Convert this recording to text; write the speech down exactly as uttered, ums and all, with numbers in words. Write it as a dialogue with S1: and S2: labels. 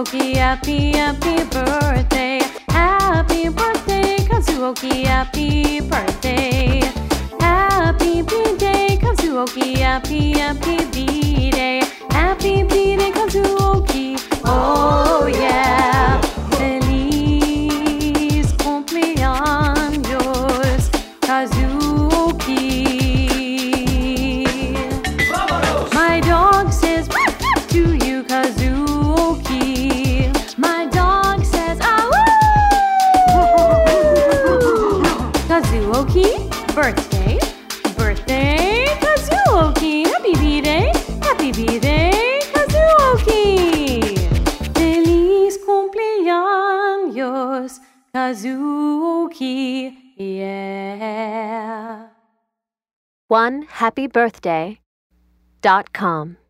S1: Kazuoki, happy, happy birthday. Happy birthday, Kazuoki, happy birthday. Happy B-Day, Kazuoki, happy, happy B-Day. Happy B-Day, Kazuoki, oh yeah. Feliz cumpleaños, Kazuoki. My dog says to you, Kazuoki. My dog says, ah Kazuoki, birthday, birthday, Kazuoki. Happy B-Day, happy B-Day, Kazuoki. Feliz cumpleaños, Kazuoki, yeah.
S2: one happy birthday dot com